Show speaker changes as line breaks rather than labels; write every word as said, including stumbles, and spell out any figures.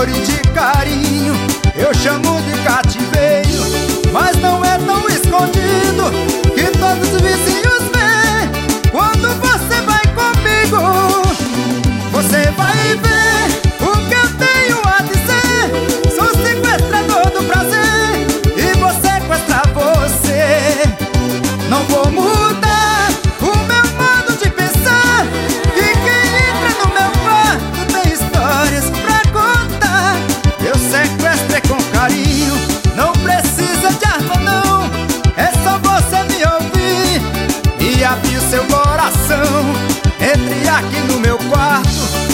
amor e de carinho, eu chamo de cativeiro. Mas não é tão escondido que todos os vizinhos veem. Quando você vai comigo, você vai ver o que eu tenho a dizer. Sou sequestrador do prazer e vou sequestrar você. Não vou mudar o meu modo de pensar, e quem entra no meu quarto tem histórias pra contar. Eu sequestro é com carinho, não precisa de arma não. É só você me ouvir e abrir o seu coração. Entre aqui no meu quarto,